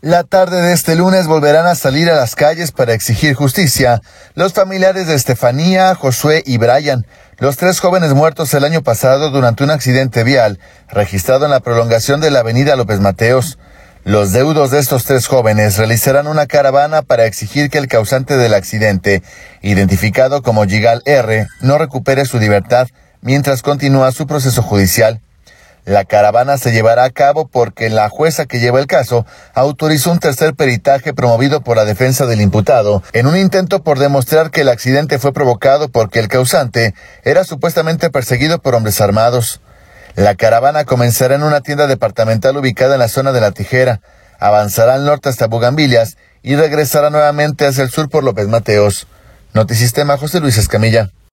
La tarde de este lunes volverán a salir a las calles para exigir justicia los familiares de Estefanía, Josué y Brian, los 3 jóvenes muertos el año pasado durante un accidente vial registrado en la prolongación de la avenida López Mateos. Los deudos de estos 3 jóvenes realizarán una caravana para exigir que el causante del accidente, identificado como Yigal R., no recupere su libertad mientras continúa su proceso judicial. La caravana se llevará a cabo porque la jueza que lleva el caso autorizó un tercer peritaje promovido por la defensa del imputado en un intento por demostrar que el accidente fue provocado porque el causante era supuestamente perseguido por hombres armados. La caravana comenzará en una tienda departamental ubicada en la zona de La Tijera, avanzará al norte hasta Bugambilias y regresará nuevamente hacia el sur por López Mateos. Notisistema, José Luis Escamilla.